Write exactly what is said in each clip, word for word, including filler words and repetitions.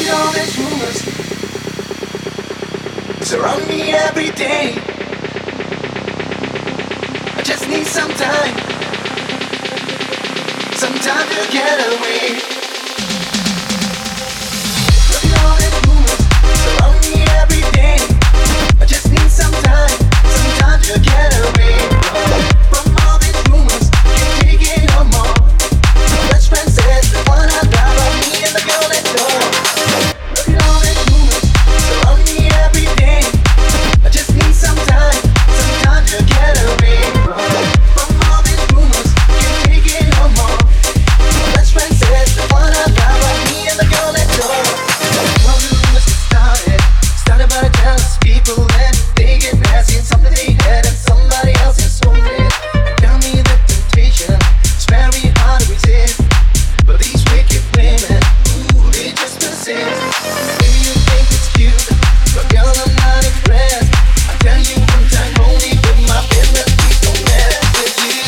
all these rumors surround me every day. I just need some time, some time to get away. Look at all these rumors surround me every day. I just need some time, some time to get away from all these rumors. Can't take it no more. My best friend says they wanna die about me and the girl next door. Look at all these rumors surround me every day. I just need some time, some time to get away from all these rumors. Can't take it no more. My best friend says they wanna die about me and the girl next door. All the rumors get started, started by the jealous people, and they get nasty and something they had and somebody else has sold it. Tell me the temptation, it's very hard to resist, but these wicked women, ooh, they just persist. Maybe you think it's cute, but girl, I'm not impressed. I tell you one time only, with my business, please don't mess with you.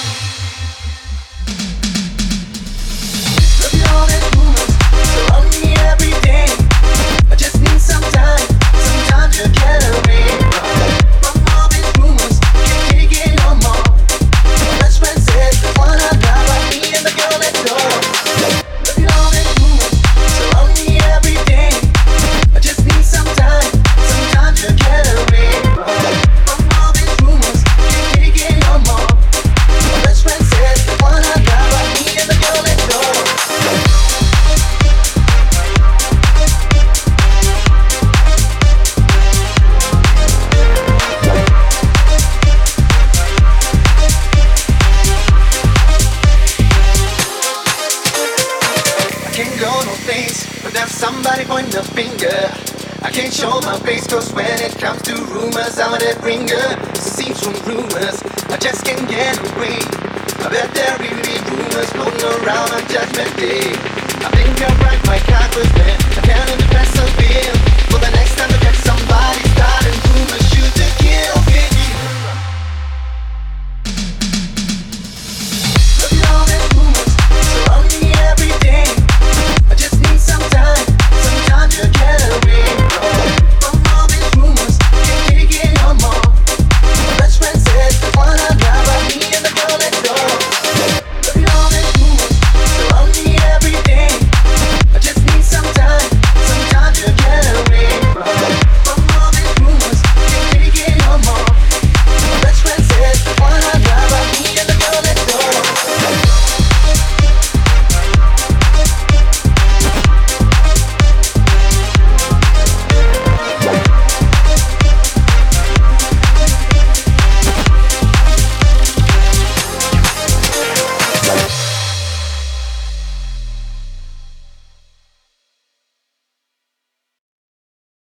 Look at all these rumors surround me every day. I just need some time, some time to get away from all these rumors. Can't take it no more. My best friend says they wanna die about me and the girl next door. Look at all these rumors surround me every day. I just need some time, some time to get away from all these rumors. Can't take it no more. My best friend says they wanna die about me and the girl next door. I can't go no place without somebody pointing a finger. I can't show my face, cause when it comes to rumors, I'm a dead ringer. It seems from rumors, I just can't get away. I bet there will be rumors floating around on Judgment Day. I think I'll write my card with me, I can't persevere.